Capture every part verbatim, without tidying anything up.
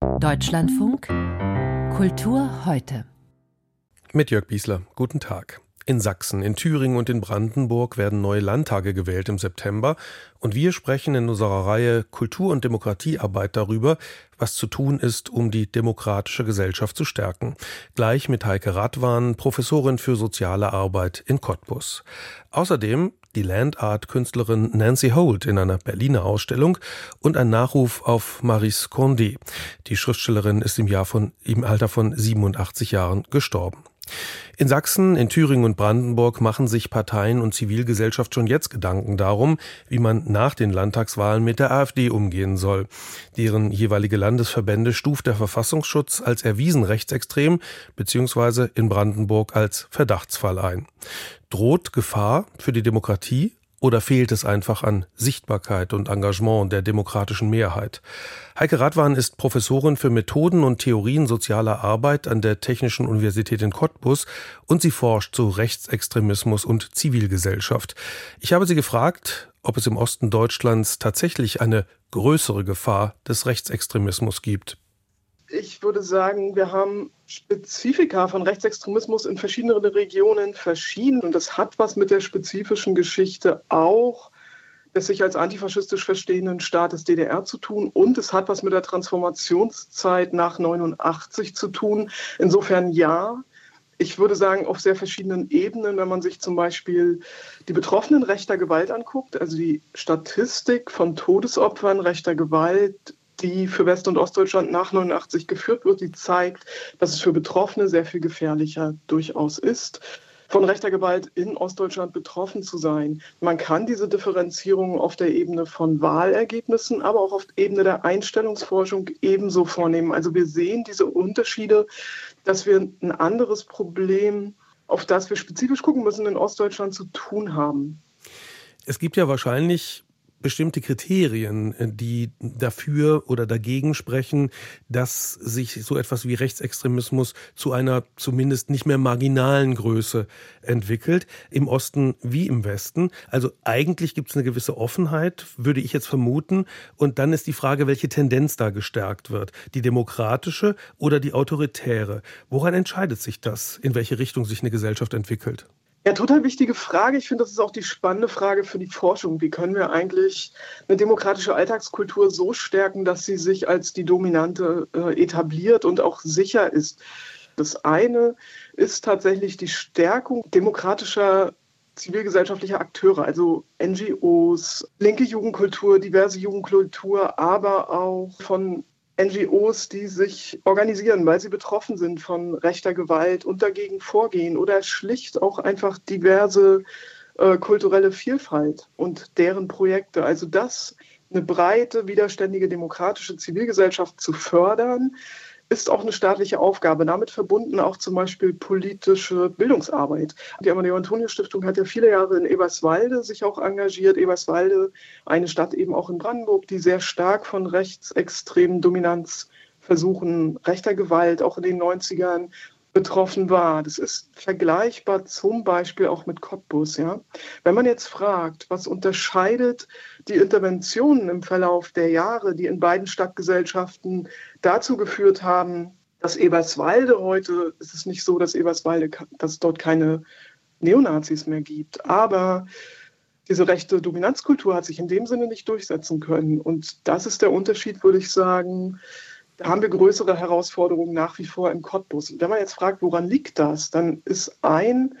Deutschlandfunk Kultur heute. Mit Jörg Biesler. Guten Tag. In Sachsen, in Thüringen und in Brandenburg werden neue Landtage gewählt im September. Und wir sprechen in unserer Reihe Kultur- und Demokratiearbeit darüber, was zu tun ist, um die demokratische Gesellschaft zu stärken. Gleich mit Heike Radwan, Professorin für soziale Arbeit in Cottbus. Außerdem die Land-Art-Künstlerin Nancy Holt in einer Berliner Ausstellung und ein Nachruf auf Maryse Condé. Die Schriftstellerin ist im Jahr von, im Alter von siebenundachtzig Jahren gestorben. In Sachsen, in Thüringen und Brandenburg machen sich Parteien und Zivilgesellschaft schon jetzt Gedanken darum, wie man nach den Landtagswahlen mit der AfD umgehen soll. Deren jeweilige Landesverbände stuft der Verfassungsschutz als erwiesen rechtsextrem bzw. in Brandenburg als Verdachtsfall ein. Droht Gefahr für die Demokratie? Oder fehlt es einfach an Sichtbarkeit und Engagement der demokratischen Mehrheit? Heike Radwan ist Professorin für Methoden und Theorien sozialer Arbeit an der Technischen Universität in Cottbus und sie forscht zu Rechtsextremismus und Zivilgesellschaft. Ich habe sie gefragt, ob es im Osten Deutschlands tatsächlich eine größere Gefahr des Rechtsextremismus gibt. Ich würde sagen, wir haben Spezifika von Rechtsextremismus in verschiedenen Regionen verschieden. Und das hat was mit der spezifischen Geschichte auch des sich als antifaschistisch verstehenden Staates D D R zu tun. Und es hat was mit der Transformationszeit nach neunundachtzig zu tun. Insofern ja. Ich würde sagen, auf sehr verschiedenen Ebenen, wenn man sich zum Beispiel die Betroffenen rechter Gewalt anguckt, also die Statistik von Todesopfern rechter Gewalt, die für West- und Ostdeutschland nach neunundachtzig geführt wird, die zeigt, dass es für Betroffene sehr viel gefährlicher durchaus ist, von rechter Gewalt in Ostdeutschland betroffen zu sein. Man kann diese Differenzierung auf der Ebene von Wahlergebnissen, aber auch auf der Ebene der Einstellungsforschung ebenso vornehmen. Also wir sehen diese Unterschiede, dass wir ein anderes Problem, auf das wir spezifisch gucken müssen, in Ostdeutschland zu tun haben. Es gibt ja wahrscheinlich bestimmte Kriterien, die dafür oder dagegen sprechen, dass sich so etwas wie Rechtsextremismus zu einer zumindest nicht mehr marginalen Größe entwickelt, im Osten wie im Westen. Also eigentlich gibt es eine gewisse Offenheit, würde ich jetzt vermuten. Und dann ist die Frage, welche Tendenz da gestärkt wird. Die demokratische oder die autoritäre? Woran entscheidet sich das, in welche Richtung sich eine Gesellschaft entwickelt? Ja, total wichtige Frage. Ich finde, das ist auch die spannende Frage für die Forschung. Wie können wir eigentlich eine demokratische Alltagskultur so stärken, dass sie sich als die dominante äh, etabliert und auch sicher ist? Das eine ist tatsächlich die Stärkung demokratischer zivilgesellschaftlicher Akteure, also N G Os, linke Jugendkultur, diverse Jugendkultur, aber auch von N G Os, die sich organisieren, weil sie betroffen sind von rechter Gewalt und dagegen vorgehen oder schlicht auch einfach diverse äh, kulturelle Vielfalt und deren Projekte. Also das, eine breite, widerständige, demokratische Zivilgesellschaft zu fördern, ist auch eine staatliche Aufgabe. Damit verbunden auch zum Beispiel politische Bildungsarbeit. Die Amadeo-Antonio-Stiftung hat ja viele Jahre in Eberswalde sich auch engagiert. Eberswalde, eine Stadt eben auch in Brandenburg, die sehr stark von rechtsextremen Dominanzversuchen rechter Gewalt auch in den neunzigern betroffen war. Das ist vergleichbar zum Beispiel auch mit Cottbus. Ja? Wenn man jetzt fragt, was unterscheidet die Interventionen im Verlauf der Jahre, die in beiden Stadtgesellschaften dazu geführt haben, dass Eberswalde heute, es ist nicht so, dass Eberswalde, dass es dort keine Neonazis mehr gibt, aber diese rechte Dominanzkultur hat sich in dem Sinne nicht durchsetzen können. Und das ist der Unterschied, würde ich sagen. Da haben wir größere Herausforderungen nach wie vor im Cottbus. Wenn man jetzt fragt, woran liegt das, dann ist ein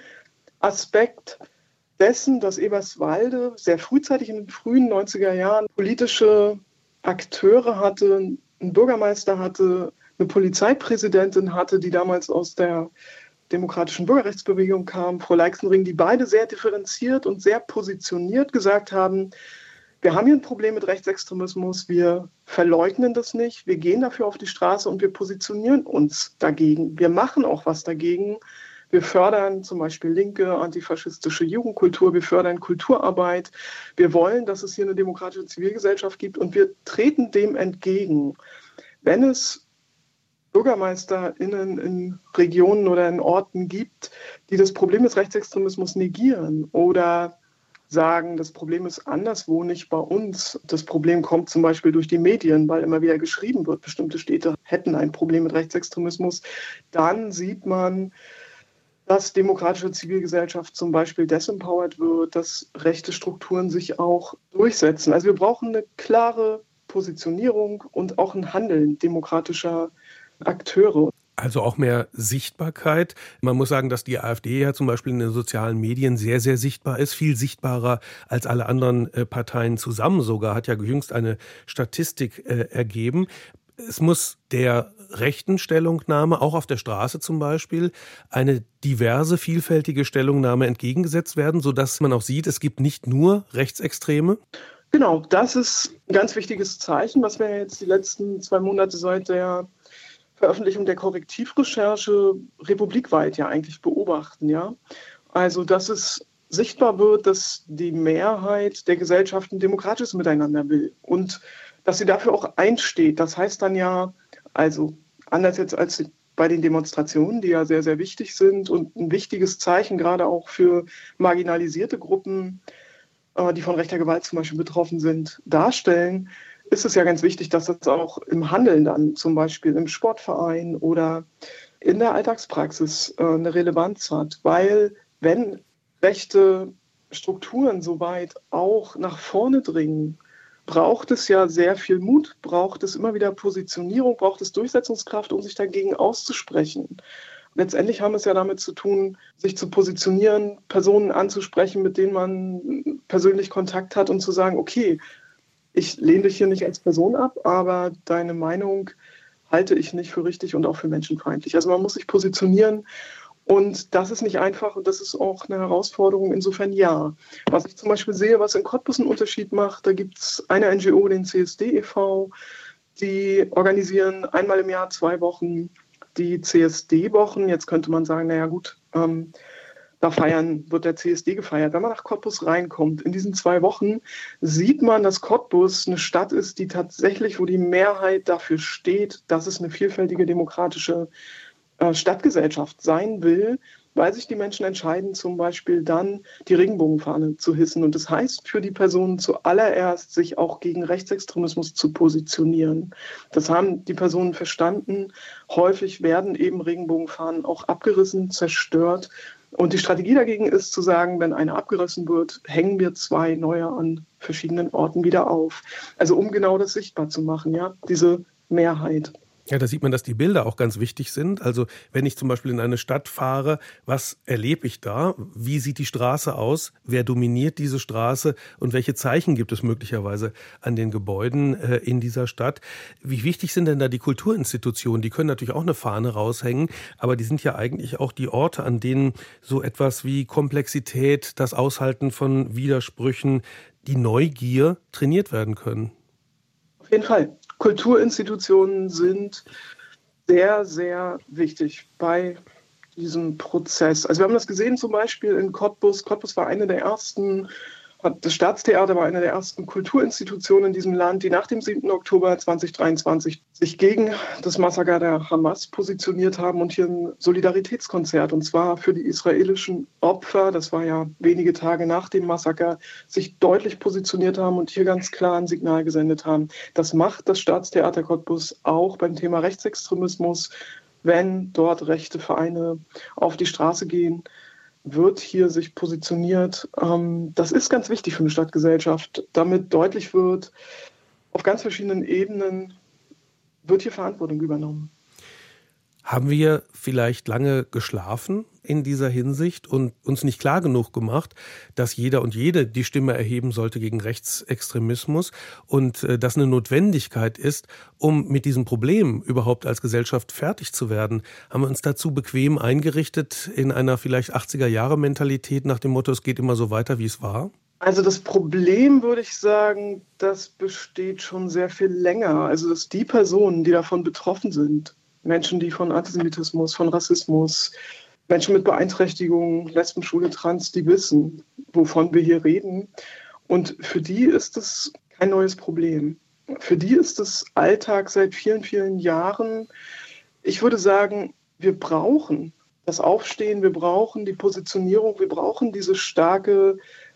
Aspekt dessen, dass Eberswalde sehr frühzeitig in den frühen neunziger Jahren politische Akteure hatte, einen Bürgermeister hatte, eine Polizeipräsidentin hatte, die damals aus der demokratischen Bürgerrechtsbewegung kam, Frau Leixenring, die beide sehr differenziert und sehr positioniert gesagt haben, wir haben hier ein Problem mit Rechtsextremismus, wir verleugnen das nicht, wir gehen dafür auf die Straße und wir positionieren uns dagegen. Wir machen auch was dagegen. Wir fördern zum Beispiel linke, antifaschistische Jugendkultur, wir fördern Kulturarbeit. Wir wollen, dass es hier eine demokratische Zivilgesellschaft gibt und wir treten dem entgegen. Wenn es BürgermeisterInnen in Regionen oder in Orten gibt, die das Problem des Rechtsextremismus negieren oder sagen, das Problem ist anderswo, nicht bei uns. Das Problem kommt zum Beispiel durch die Medien, weil immer wieder geschrieben wird, bestimmte Städte hätten ein Problem mit Rechtsextremismus. Dann sieht man, dass demokratische Zivilgesellschaft zum Beispiel desempowered wird, dass rechte Strukturen sich auch durchsetzen. Also wir brauchen eine klare Positionierung und auch ein Handeln demokratischer Akteure. Also auch mehr Sichtbarkeit. Man muss sagen, dass die AfD ja zum Beispiel in den sozialen Medien sehr, sehr sichtbar ist. Viel sichtbarer als alle anderen äh, Parteien zusammen sogar. Hat ja jüngst eine Statistik äh, ergeben. Es muss der rechten Stellungnahme, auch auf der Straße zum Beispiel, eine diverse, vielfältige Stellungnahme entgegengesetzt werden, sodass man auch sieht, es gibt nicht nur Rechtsextreme. Genau, das ist ein ganz wichtiges Zeichen, was wir jetzt die letzten zwei Monate seit der Veröffentlichung der Korrektivrecherche republikweit ja eigentlich beobachten. Ja? Also, dass es sichtbar wird, dass die Mehrheit der Gesellschaft ein demokratisches Miteinander will und dass sie dafür auch einsteht. Das heißt dann ja, also anders jetzt als bei den Demonstrationen, die ja sehr, sehr wichtig sind und ein wichtiges Zeichen gerade auch für marginalisierte Gruppen, die von rechter Gewalt zum Beispiel betroffen sind, darstellen, ist es ja ganz wichtig, dass das auch im Handeln dann zum Beispiel im Sportverein oder in der Alltagspraxis äh, eine Relevanz hat. Weil wenn rechte Strukturen so weit auch nach vorne dringen, braucht es ja sehr viel Mut, braucht es immer wieder Positionierung, braucht es Durchsetzungskraft, um sich dagegen auszusprechen. Letztendlich haben es ja damit zu tun, sich zu positionieren, Personen anzusprechen, mit denen man persönlich Kontakt hat und zu sagen, okay, ich lehne dich hier nicht als Person ab, aber deine Meinung halte ich nicht für richtig und auch für menschenfeindlich. Also man muss sich positionieren und das ist nicht einfach und das ist auch eine Herausforderung. Insofern ja. Was ich zum Beispiel sehe, was in Cottbus einen Unterschied macht, da gibt es eine N G O, den C S D e V, die organisieren einmal im Jahr zwei Wochen die C S D-Wochen. Jetzt könnte man sagen, naja gut, ähm, da feiern, wird der C S D gefeiert. Wenn man nach Cottbus reinkommt, in diesen zwei Wochen, sieht man, dass Cottbus eine Stadt ist, die tatsächlich, wo die Mehrheit dafür steht, dass es eine vielfältige demokratische äh, Stadtgesellschaft sein will, weil sich die Menschen entscheiden, zum Beispiel dann die Regenbogenfahne zu hissen. Und das heißt für die Personen zuallererst, sich auch gegen Rechtsextremismus zu positionieren. Das haben die Personen verstanden. Häufig werden eben Regenbogenfahnen auch abgerissen, zerstört. Und die Strategie dagegen ist zu sagen, wenn eine abgerissen wird, hängen wir zwei neue an verschiedenen Orten wieder auf. Also um genau das sichtbar zu machen, ja, diese Mehrheit. Ja, da sieht man, dass die Bilder auch ganz wichtig sind. Also wenn ich zum Beispiel in eine Stadt fahre, was erlebe ich da? Wie sieht die Straße aus? Wer dominiert diese Straße? Und welche Zeichen gibt es möglicherweise an den Gebäuden äh, in dieser Stadt? Wie wichtig sind denn da die Kulturinstitutionen? Die können natürlich auch eine Fahne raushängen, aber die sind ja eigentlich auch die Orte, an denen so etwas wie Komplexität, das Aushalten von Widersprüchen, die Neugier trainiert werden können. Auf jeden Fall. Kulturinstitutionen sind sehr, sehr wichtig bei diesem Prozess. Also wir haben das gesehen zum Beispiel in Cottbus. Cottbus war eine der ersten, das Staatstheater war eine der ersten Kulturinstitutionen in diesem Land, die nach dem siebten Oktober zweitausenddreiundzwanzig sich gegen das Massaker der Hamas positioniert haben und hier ein Solidaritätskonzert, und zwar für die israelischen Opfer, das war ja wenige Tage nach dem Massaker, sich deutlich positioniert haben und hier ganz klar ein Signal gesendet haben. Das macht das Staatstheater Cottbus auch beim Thema Rechtsextremismus. Wenn dort rechte Vereine auf die Straße gehen, wird hier sich positioniert. Das ist ganz wichtig für eine Stadtgesellschaft, damit deutlich wird, auf ganz verschiedenen Ebenen wird hier Verantwortung übernommen. Haben wir vielleicht lange geschlafen in dieser Hinsicht und uns nicht klar genug gemacht, dass jeder und jede die Stimme erheben sollte gegen Rechtsextremismus und äh, das eine Notwendigkeit ist, um mit diesem Problem überhaupt als Gesellschaft fertig zu werden? Haben wir uns dazu bequem eingerichtet in einer vielleicht achtziger-Jahre-Mentalität nach dem Motto, es geht immer so weiter, wie es war? Also das Problem, würde ich sagen, das besteht schon sehr viel länger. Also dass die Personen, die davon betroffen sind, Menschen, die von Antisemitismus, von Rassismus, Menschen mit Beeinträchtigungen, Lesben, Schwule, Trans, die wissen, wovon wir hier reden. Und für die ist es kein neues Problem. Für die ist es Alltag seit vielen, vielen Jahren. Ich würde sagen, wir brauchen das Aufstehen, wir brauchen die Positionierung, wir brauchen diese starke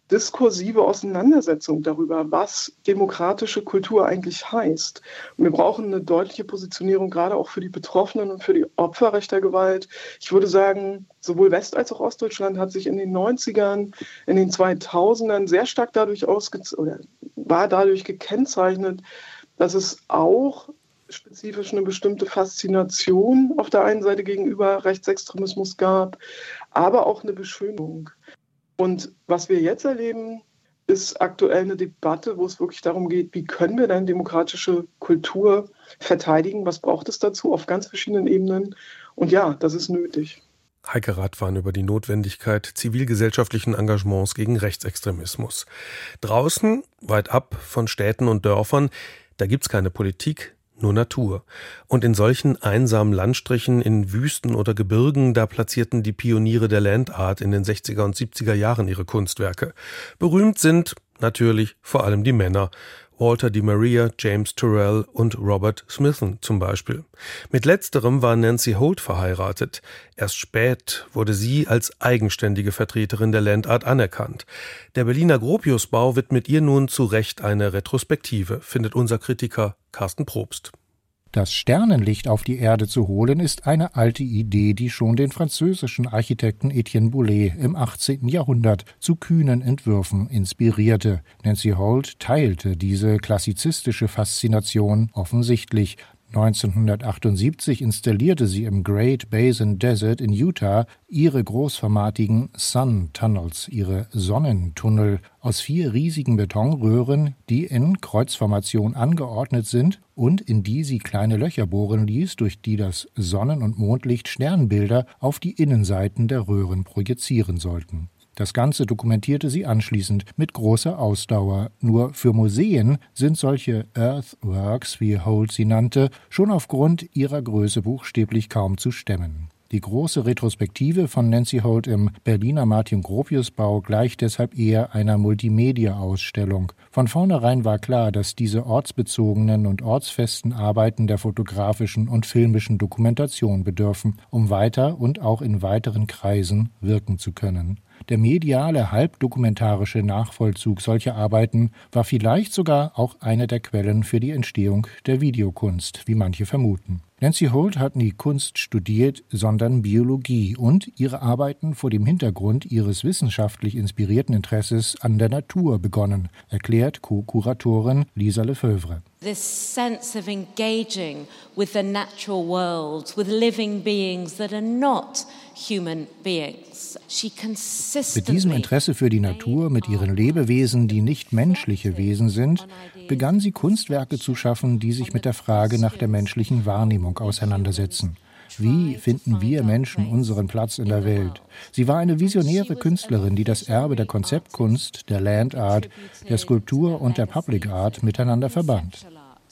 diskursive Auseinandersetzung darüber, was demokratische Kultur eigentlich heißt. Und wir brauchen eine deutliche Positionierung, gerade auch für die Betroffenen und für die Opfer rechter Gewalt. Ich würde sagen, sowohl West- als auch Ostdeutschland hat sich in den neunzigern, in den zweitausendern sehr stark dadurch ausgez- oder war dadurch gekennzeichnet, dass es auch spezifisch eine bestimmte Faszination auf der einen Seite gegenüber Rechtsextremismus gab, aber auch eine Beschönung. Und was wir jetzt erleben, ist aktuell eine Debatte, wo es wirklich darum geht, wie können wir denn demokratische Kultur verteidigen? Was braucht es dazu auf ganz verschiedenen Ebenen? Und ja, das ist nötig. Heike Radwan über die Notwendigkeit zivilgesellschaftlichen Engagements gegen Rechtsextremismus. Draußen, weit ab von Städten und Dörfern, da gibt's keine Politik, nur Natur. Und in solchen einsamen Landstrichen in Wüsten oder Gebirgen, da platzierten die Pioniere der Land Art in den sechziger und siebziger Jahren ihre Kunstwerke. Berühmt sind natürlich vor allem die Männer. Walter Di Maria, James Turrell und Robert Smithson zum Beispiel. Mit letzterem war Nancy Holt verheiratet. Erst spät wurde sie als eigenständige Vertreterin der Land Art anerkannt. Der Berliner Gropiusbau widmet ihr nun zu Recht eine Retrospektive, findet unser Kritiker Carsten Probst. Das Sternenlicht auf die Erde zu holen, ist eine alte Idee, die schon den französischen Architekten Etienne Boulet im achtzehnten Jahrhundert zu kühnen Entwürfen inspirierte. Nancy Holt teilte diese klassizistische Faszination offensichtlich. neunzehnhundertachtundsiebzig installierte sie im Great Basin Desert in Utah ihre großformatigen Sun Tunnels, ihre Sonnentunnel, aus vier riesigen Betonröhren, die in Kreuzformation angeordnet sind und in die sie kleine Löcher bohren ließ, durch die das Sonnen- und Mondlicht Sternbilder auf die Innenseiten der Röhren projizieren sollten. Das Ganze dokumentierte sie anschließend mit großer Ausdauer. Nur für Museen sind solche Earthworks, wie Holt sie nannte, schon aufgrund ihrer Größe buchstäblich kaum zu stemmen. Die große Retrospektive von Nancy Holt im Berliner Martin-Gropius-Bau gleicht deshalb eher einer Multimedia-Ausstellung. Von vornherein war klar, dass diese ortsbezogenen und ortsfesten Arbeiten der fotografischen und filmischen Dokumentation bedürfen, um weiter und auch in weiteren Kreisen wirken zu können. Der mediale, halbdokumentarische Nachvollzug solcher Arbeiten war vielleicht sogar auch eine der Quellen für die Entstehung der Videokunst, wie manche vermuten. Nancy Holt hat nie Kunst studiert, sondern Biologie und ihre Arbeiten vor dem Hintergrund ihres wissenschaftlich inspirierten Interesses an der Natur begonnen, erklärt Co-Kuratorin Lisa Lefebvre. This sense of engaging with the natural world, with living beings that are not human beings. She consistently Mit diesem Interesse für die Natur, mit ihren Lebewesen, die nicht menschliche Wesen sind, begann sie Kunstwerke zu schaffen, die sich mit der Frage nach der menschlichen Wahrnehmung auseinandersetzen. Wie finden wir Menschen unseren Platz in der Welt? Sie war eine visionäre Künstlerin, die das Erbe der Konzeptkunst, der Land Art, der Skulptur und der Public Art miteinander verband.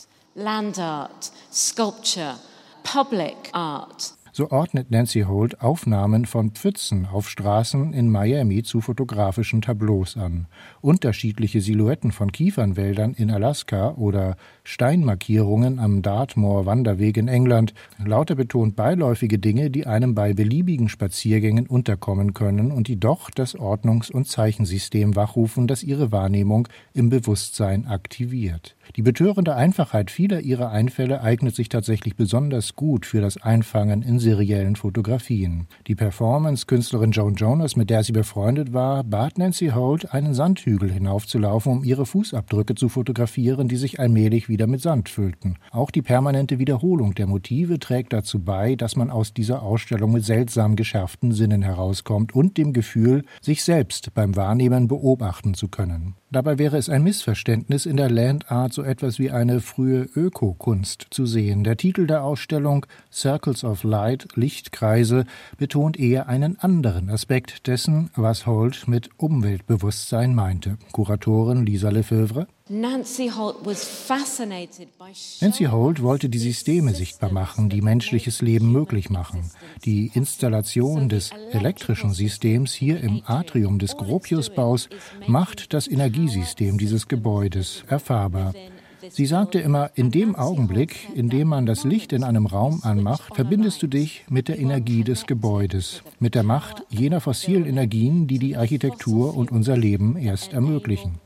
Land Art, Sculpture, Public Art. So ordnet Nancy Holt Aufnahmen von Pfützen auf Straßen in Miami zu fotografischen Tableaus an. Unterschiedliche Silhouetten von Kiefernwäldern in Alaska oder Steinmarkierungen am Dartmoor-Wanderweg in England. Lauter betont beiläufige Dinge, die einem bei beliebigen Spaziergängen unterkommen können und die doch das Ordnungs- und Zeichensystem wachrufen, das ihre Wahrnehmung im Bewusstsein aktiviert. Die betörende Einfachheit vieler ihrer Einfälle eignet sich tatsächlich besonders gut für das Einfangen in seriellen Fotografien. Die Performance-Künstlerin Joan Jonas, mit der sie befreundet war, bat Nancy Holt, einen Sandhügel hinaufzulaufen, um ihre Fußabdrücke zu fotografieren, die sich allmählich wieder mit Sand füllten. Auch die permanente Wiederholung der Motive trägt dazu bei, dass man aus dieser Ausstellung mit seltsam geschärften Sinnen herauskommt und dem Gefühl, sich selbst beim Wahrnehmen beobachten zu können. Dabei wäre es ein Missverständnis, in der Land Art so etwas wie eine frühe Ökokunst zu sehen. Der Titel der Ausstellung Circles of Light, Lichtkreise, betont eher einen anderen Aspekt dessen, was Holt mit Umweltbewusstsein meinte. Kuratorin Lisa Lefebvre. Nancy Holt was fascinated by Nancy Holt wollte die Systeme sichtbar machen, die menschliches Leben möglich machen. Die Installation des elektrischen Systems hier im Atrium des Gropiusbaus macht das Energiesystem dieses Gebäudes erfahrbar. Sie sagte immer, in dem Augenblick, in dem man das Licht in einem Raum anmacht, verbindest du dich mit der Energie des Gebäudes, mit der Macht jener fossilen Energien, die die Architektur und unser Leben erst ermöglichen.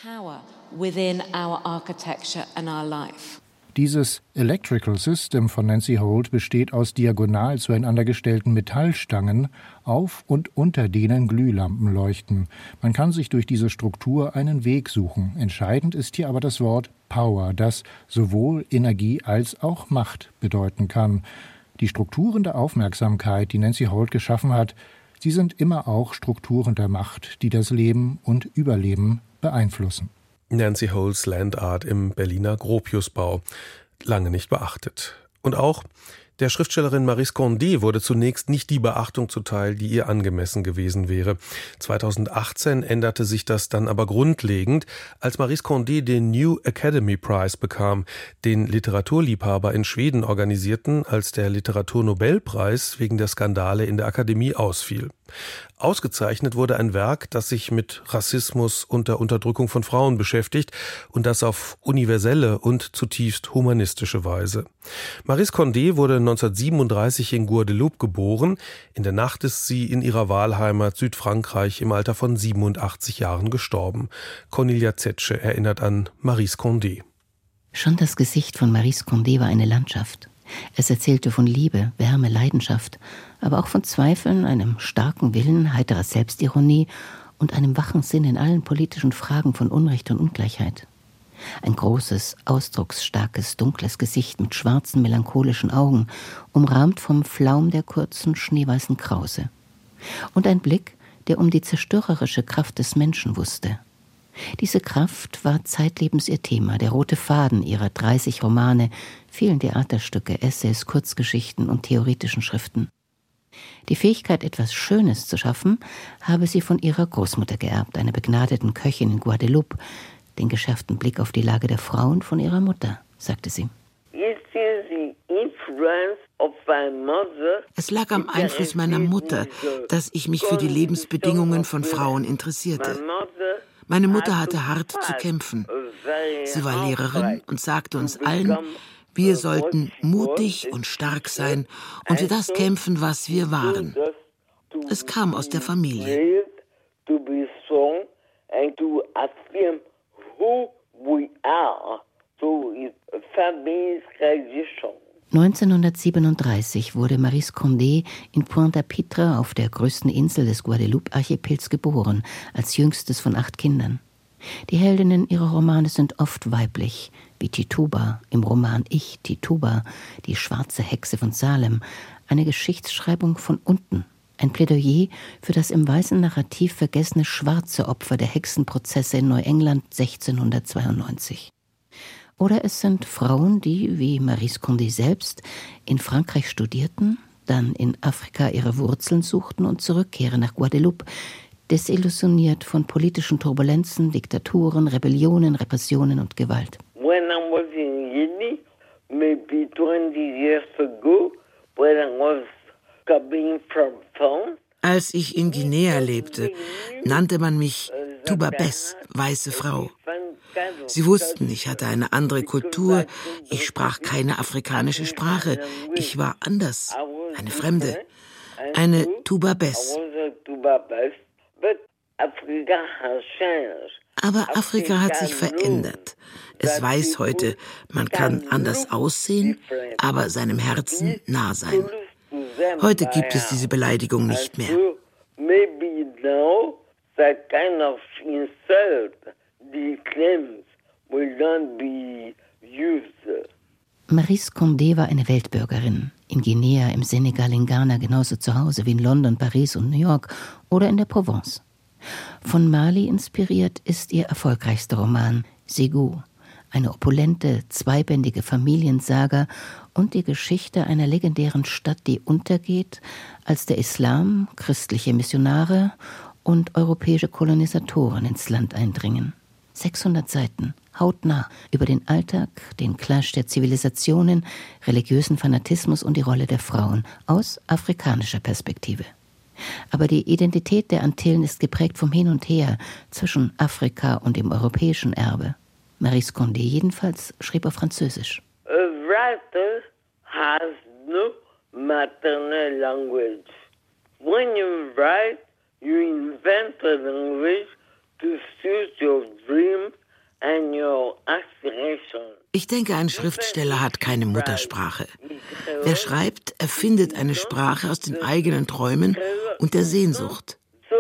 Dieses Electrical System von Nancy Holt besteht aus diagonal zueinander gestellten Metallstangen, auf und unter denen Glühlampen leuchten. Man kann sich durch diese Struktur einen Weg suchen. Entscheidend ist hier aber das Wort Power, das sowohl Energie als auch Macht bedeuten kann. Die Strukturen der Aufmerksamkeit, die Nancy Holt geschaffen hat, sie sind immer auch Strukturen der Macht, die das Leben und Überleben beeinflussen. Nancy Holts Landart im Berliner Gropiusbau. Lange nicht beachtet. Und auch der Schriftstellerin Maryse Condé wurde zunächst nicht die Beachtung zuteil, die ihr angemessen gewesen wäre. zweitausendachtzehn änderte sich das dann aber grundlegend, als Maryse Condé den New Academy Prize bekam, den Literaturliebhaber in Schweden organisierten, als der Literaturnobelpreis wegen der Skandale in der Akademie ausfiel. Ausgezeichnet wurde ein Werk, das sich mit Rassismus und der Unterdrückung von Frauen beschäftigt und das auf universelle und zutiefst humanistische Weise. Maryse Condé wurde neunzehnhundertsiebenunddreißig in Guadeloupe geboren. In der Nacht ist sie in ihrer Wahlheimat Südfrankreich im Alter von siebenundachtzig Jahren gestorben. Cornelia Zetsche erinnert an Maryse Condé. Schon das Gesicht von Maryse Condé war eine Landschaft. Es erzählte von Liebe, Wärme, Leidenschaft, aber auch von Zweifeln, einem starken Willen, heiterer Selbstironie und einem wachen Sinn in allen politischen Fragen von Unrecht und Ungleichheit. Ein großes, ausdrucksstarkes, dunkles Gesicht mit schwarzen, melancholischen Augen, umrahmt vom Flaum der kurzen, schneeweißen Krause. Und ein Blick, der um die zerstörerische Kraft des Menschen wusste. Diese Kraft war zeitlebens ihr Thema, der rote Faden ihrer dreißig Romane, vielen Theaterstücke, Essays, Kurzgeschichten und theoretischen Schriften. Die Fähigkeit, etwas Schönes zu schaffen, habe sie von ihrer Großmutter geerbt, einer begnadeten Köchin in Guadeloupe, den geschärften Blick auf die Lage der Frauen von ihrer Mutter, sagte sie. Es lag am Einfluss meiner Mutter, dass ich mich für die Lebensbedingungen von Frauen interessierte. Meine Mutter hatte hart zu kämpfen. Sie war Lehrerin und sagte uns allen, wir sollten mutig und stark sein und für das kämpfen, was wir waren. Es kam aus der Familie. neunzehnhundertsiebenunddreißig wurde Maryse Condé in Pointe-à-Pitre auf der größten Insel des Guadeloupe-Archipels geboren, als jüngstes von acht Kindern. Die Heldinnen ihrer Romane sind oft weiblich, wie Tituba im Roman Ich, Tituba, die schwarze Hexe von Salem, eine Geschichtsschreibung von unten, ein Plädoyer für das im weißen Narrativ vergessene schwarze Opfer der Hexenprozesse in Neuengland sechzehnhundertzweiundneunzig. Oder es sind Frauen, die, wie Maryse Condé selbst, in Frankreich studierten, dann in Afrika ihre Wurzeln suchten und zurückkehren nach Guadeloupe, desillusioniert von politischen Turbulenzen, Diktaturen, Rebellionen, Repressionen und Gewalt. When I was in Guinea, maybe twenty years ago, when I was coming from France, als ich in Guinea lebte, nannte man mich Tubabes, weiße Frau. Sie wussten, ich hatte eine andere Kultur, ich sprach keine afrikanische Sprache, ich war anders, eine Fremde, eine Tubabes. Aber Afrika hat sich verändert. Es weiß heute, man kann anders aussehen, aber seinem Herzen nah sein. Heute gibt es diese Beleidigung nicht mehr. Maryse Condé war eine Weltbürgerin. In Guinea, im Senegal, in Ghana genauso zu Hause wie in London, Paris und New York oder in der Provence. Von Mali inspiriert ist ihr erfolgreichster Roman Ségou, eine opulente, zweibändige Familiensaga und die Geschichte einer legendären Stadt, die untergeht, als der Islam, christliche Missionare und europäische Kolonisatoren ins Land eindringen. sechshundert Seiten, hautnah, über den Alltag, den Clash der Zivilisationen, religiösen Fanatismus und die Rolle der Frauen aus afrikanischer Perspektive. Aber die Identität der Antillen ist geprägt vom Hin und Her zwischen Afrika und dem europäischen Erbe. Maryse Condé jedenfalls schrieb auf Französisch. A writer has no maternal language. When you write, you invent a language to suit your dream and your aspiration. Ich denke, ein Schriftsteller hat keine Muttersprache. Wer schreibt, erfindet eine Sprache aus den eigenen Träumen und der Sehnsucht.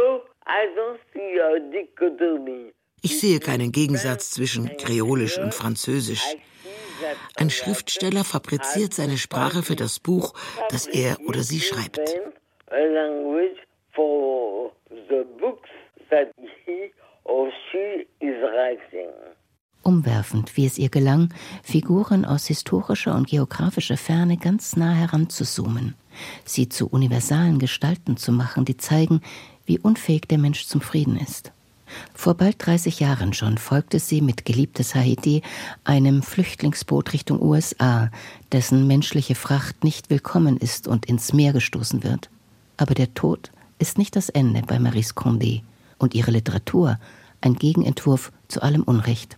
Ich sehe keinen Gegensatz zwischen Kreolisch und Französisch. Ein Schriftsteller fabriziert seine Sprache für das Buch, das er oder sie schreibt. Umwerfend, wie es ihr gelang, Figuren aus historischer und geografischer Ferne ganz nah heranzuzoomen, sie zu universalen Gestalten zu machen, die zeigen, wie unfähig der Mensch zum Frieden ist. Vor bald dreißig Jahren schon folgte sie mit Geliebtes Haiti einem Flüchtlingsboot Richtung U S A, dessen menschliche Fracht nicht willkommen ist und ins Meer gestoßen wird. Aber der Tod ist nicht das Ende bei Maryse Condé und ihre Literatur ein Gegenentwurf zu allem Unrecht.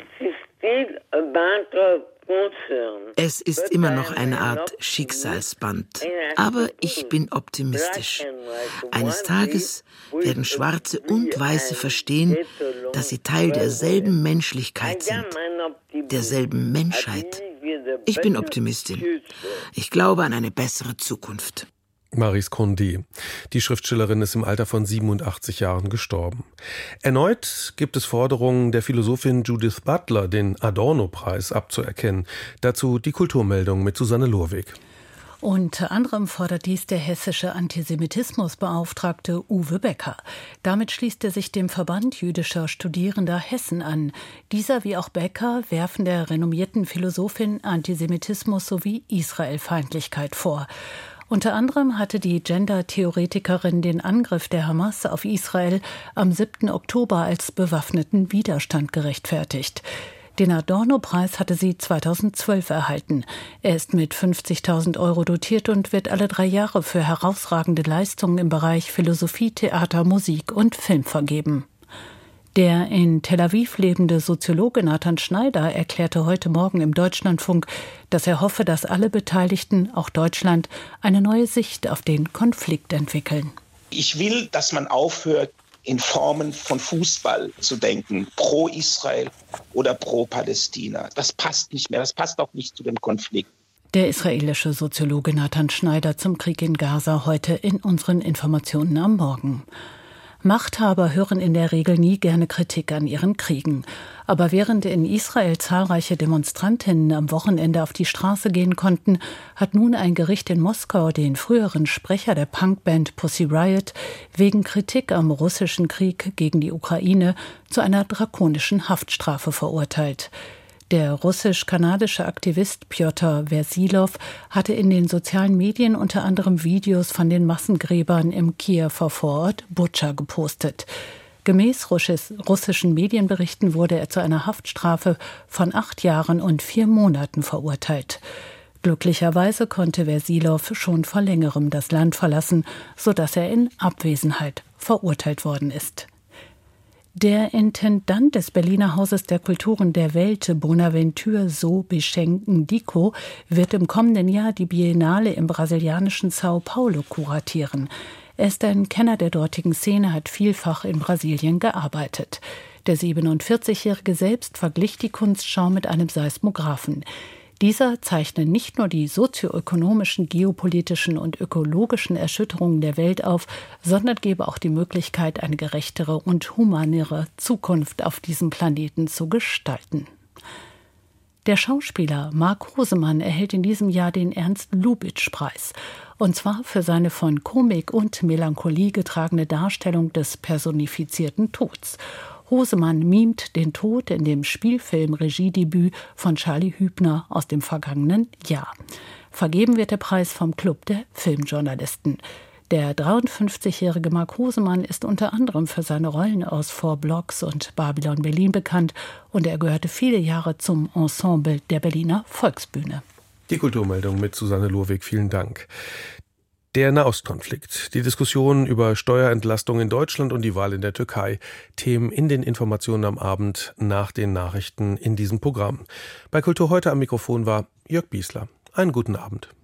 Es ist immer noch eine Art Schicksalsband, aber ich bin optimistisch. Eines Tages werden Schwarze und Weiße verstehen, dass sie Teil derselben Menschlichkeit sind, derselben Menschheit. Ich bin Optimistin. Ich glaube an eine bessere Zukunft. Maryse Condé. Die Schriftstellerin ist im Alter von siebenundachtzig Jahren gestorben. Erneut gibt es Forderungen der Philosophin Judith Butler, den Adorno-Preis abzuerkennen. Dazu die Kulturmeldung mit Susanne Lurwig. Unter anderem fordert dies der hessische Antisemitismusbeauftragte Uwe Becker. Damit schließt er sich dem Verband jüdischer Studierender Hessen an. Dieser wie auch Becker werfen der renommierten Philosophin Antisemitismus sowie Israelfeindlichkeit vor. Unter anderem hatte die Gender-Theoretikerin den Angriff der Hamas auf Israel am siebten Oktober als bewaffneten Widerstand gerechtfertigt. Den Adorno-Preis hatte sie zweitausendzwölf erhalten. Er ist mit fünfzigtausend Euro dotiert und wird alle drei Jahre für herausragende Leistungen im Bereich Philosophie, Theater, Musik und Film vergeben. Der in Tel Aviv lebende Soziologe Nathan Schneider erklärte heute Morgen im Deutschlandfunk, dass er hoffe, dass alle Beteiligten, auch Deutschland, eine neue Sicht auf den Konflikt entwickeln. Ich will, dass man aufhört, in Formen von Fußball zu denken, pro Israel oder pro Palästina. Das passt nicht mehr, das passt auch nicht zu dem Konflikt. Der israelische Soziologe Nathan Schneider zum Krieg in Gaza heute in unseren Informationen am Morgen. Machthaber hören in der Regel nie gerne Kritik an ihren Kriegen. Aber während in Israel zahlreiche Demonstrantinnen am Wochenende auf die Straße gehen konnten, hat nun ein Gericht in Moskau den früheren Sprecher der Punkband Pussy Riot wegen Kritik am russischen Krieg gegen die Ukraine zu einer drakonischen Haftstrafe verurteilt. Der russisch-kanadische Aktivist Pjotr Versilov hatte in den sozialen Medien unter anderem Videos von den Massengräbern im Kiewer Vorort Butscha gepostet. Gemäß russischen Medienberichten wurde er zu einer Haftstrafe von acht Jahren und vier Monaten verurteilt. Glücklicherweise konnte Versilov schon vor längerem das Land verlassen, sodass er in Abwesenheit verurteilt worden ist. Der Intendant des Berliner Hauses der Kulturen der Welt, Bonaventure Sobishenko-Ndiko, wird im kommenden Jahr die Biennale im brasilianischen Sao Paulo kuratieren. Er ist ein Kenner der dortigen Szene, hat vielfach in Brasilien gearbeitet. Der siebenundvierzigjährige selbst verglich die Kunstschau mit einem Seismographen. Dieser zeichne nicht nur die sozioökonomischen, geopolitischen und ökologischen Erschütterungen der Welt auf, sondern gebe auch die Möglichkeit, eine gerechtere und humanere Zukunft auf diesem Planeten zu gestalten. Der Schauspieler Mark Hosemann erhält in diesem Jahr den Ernst-Lubitsch-Preis. Und zwar für seine von Komik und Melancholie getragene Darstellung des personifizierten Tods. Hosemann mimt den Tod in dem Spielfilm-Regiedebüt von Charlie Hübner aus dem vergangenen Jahr. Vergeben wird der Preis vom Club der Filmjournalisten. Der dreiundfünfzigjährige Mark Hosemann ist unter anderem für seine Rollen aus Four Blocks und Babylon Berlin bekannt und er gehörte viele Jahre zum Ensemble der Berliner Volksbühne. Die Kulturmeldung mit Susanne Lurwig, vielen Dank. Der Nahostkonflikt, die Diskussion über Steuerentlastung in Deutschland und die Wahl in der Türkei. Themen in den Informationen am Abend nach den Nachrichten in diesem Programm. Bei Kultur heute am Mikrofon war Jörg Biesler. Einen guten Abend.